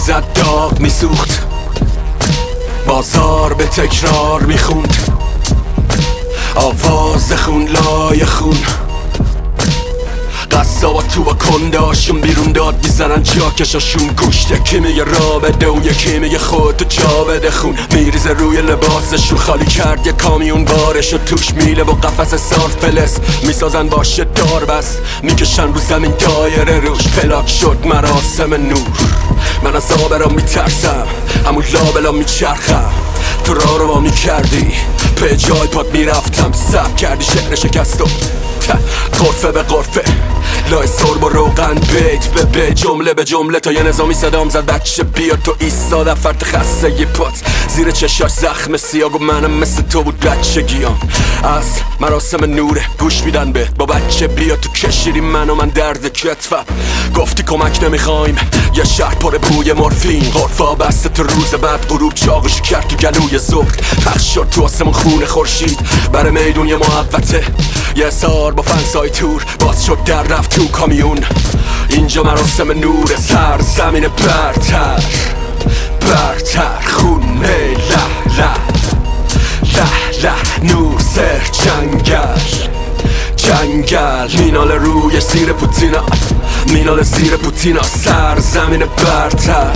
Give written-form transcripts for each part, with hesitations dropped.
میزد داغ میسوخت، بازار به تکرار میخوند، آواز خون لای خون. قصابا تو با کنداشون بیرون داد میزنن جاکشاشون. گوشت کی میگه را بده و یکی میگه خودتو جا بده. خون میریزه روی لباسشون. خالی کرد یه کامیون بارش و توش میله با قفس سار فلس میسازن باشه دار بست میکشن رو زمین دایره روش. پلاک شد مراسم نور. من از آبرا میترسم همون لابلا میچرخم. تو راه رو با میکردی به جای پاد میرفتم. سب کردی شعر شکست و غرفه به غرفه لای سرب و روغن بیت به بیت جمله به جمله تا یه نظامی صدام زد بچه بیا تو ایستادم. فرد خسته یه پات زیر چشاش زخم سیاه و منم مثل تو بود بچگیام. از مراسم نوره گوش میدن به با بچه بیا تو کشیری من درد کتفم. گفتی کمک نمیخوایم یه شهر پر بوی مورفین. غرفا بسته تو روز بعد غروب چاقش کرد تو گلوی ظهر. پخش شد تو آسمون خون خورشید بر میدون یه محوطه. یه سار با فنسای تور باز شد در رفت تو کامیون. اینجا مراسم نور سر زمین برتر برتر. خونه له له له له نور سر جنگل جنگل. مینال روی زیر پوتینا مینال زیر پوتینا. سر زمین برتر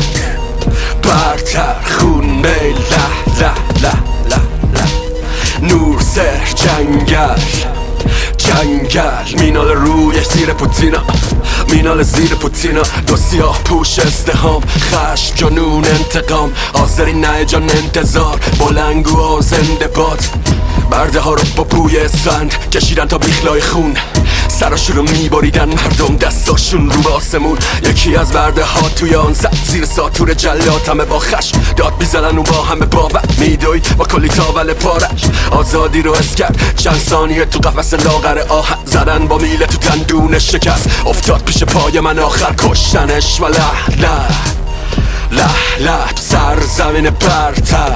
برتر. خونه له له له له له نور سر جنگل جنگل. مینال روی زیر پوتینا مینال زیر پوتینا. دو سیاه پوش ازدهام خشم جنون انتقام. حاضری نه جان انتظار بلنگو زنده باد. برده ها رو با بوی اسفند کشیدن تا بیخلای خون. سراشون رو میبریدن مردم دستاشون رو به آسمون. یکی از برده ها توی آن زد زیر ساتور جلات. همه با خشم داد میزنن و با همه باور میدوید با کلی تاول پارش. آزادی رو حس کرد چند ثانیه تو قفس لاغر آهن. زدن با میله تو دندونش شکست افتاد پیش پای من آخر کشتنش. و له له له له سر زمین برتر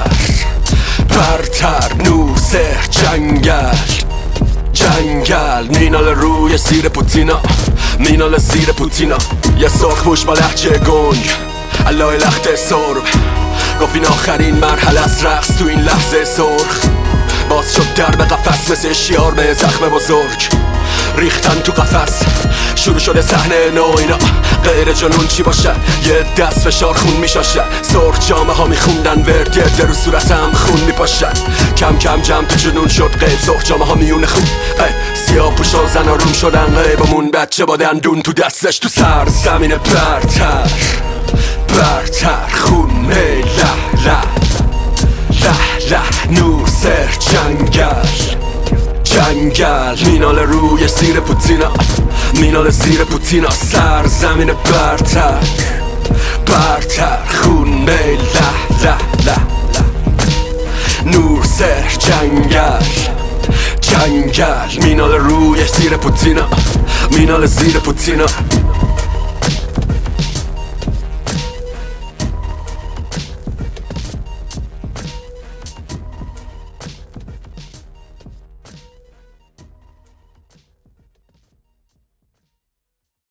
برتر. نور سر جنگل جنگل. مینال روی زیر پوتینا مینال زیر پوتینا. یه سرخ موش با لحجه گنگ علای لخت سرب گفت این آخرین مرحله از رقص تو این لحظه سرخ. باز شد در به قفس مثل شیار به زخم بزرگ. ریختن تو قفس شروع شده صحنه نو. اینا غیر جنون چی باشه یه دست فشار خون میشاشه. سرخ جامه ها میخوندن ورد گرده رو صورتم خون میپاشن. کم کم جمع تو جنون شد غیب. سرخ جامه ها میونه خون سیاه پوشا زن روم شدن غیبمون. بچه با دندون تو دستش تو سر زمین برتر برتر. خونه له له له له نور سر جنگل جنگل. مینال روی زیر پوتینا مینال زیر پوتینا. سر زمین برتر برتر. خونه له له له له نور سر جنگل جنگل. مینال روی زیر پوتینا مینال زیر پوتینا.